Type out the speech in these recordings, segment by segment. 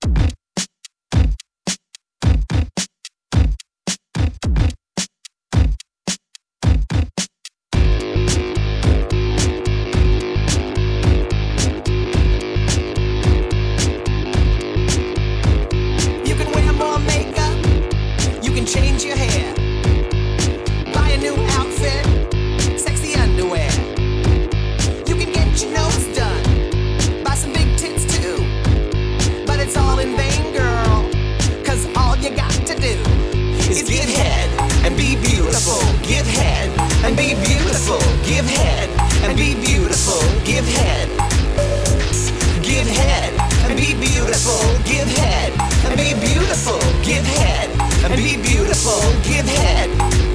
Change your hair, buy a new outfit, sexy underwear. You can get your nose done, buy some big tits too. But it's all in vain, girl, 'cause all you got to do is give head and be beautiful. Give head and be beautiful. Give head and be beautiful. Give head. Give head and be beautiful. Give head and be beautiful. Give head and be beautiful. Give head.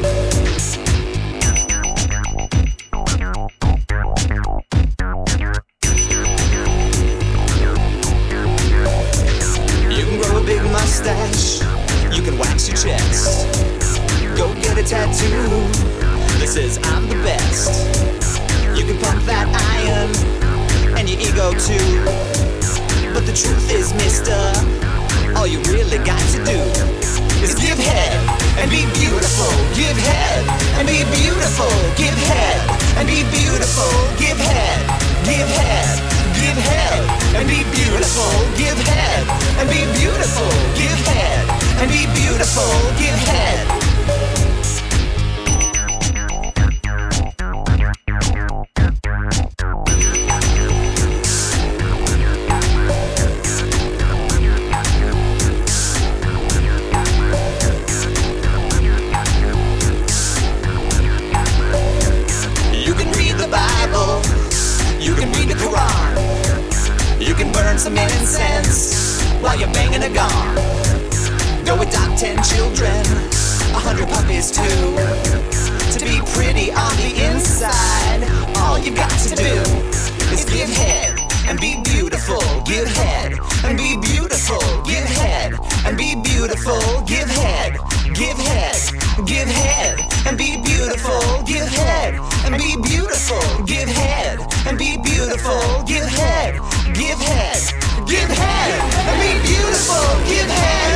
You can grow a big mustache. You can wax your chest. Go get a tattoo that says I'm the best. You can pump that iron and your ego too. But the truth is, mister, all you really got to do is give head and be beautiful. Give head and be beautiful. Give head and be beautiful. Give head. Give head. Give head and be beautiful. Give head and be beautiful. Give head and be beautiful. Give head. Some incense while you're banging a gong. Go adopt 10 children, 100 puppies too. To be pretty on the inside, all you got to do is give head and be beautiful. Give head and be beautiful. Give head and be beautiful. Give head. Give head. Give head and be beautiful. Give head and be beautiful. Give head and be beautiful. Give head. Give head. Give head and be beautiful. Give head.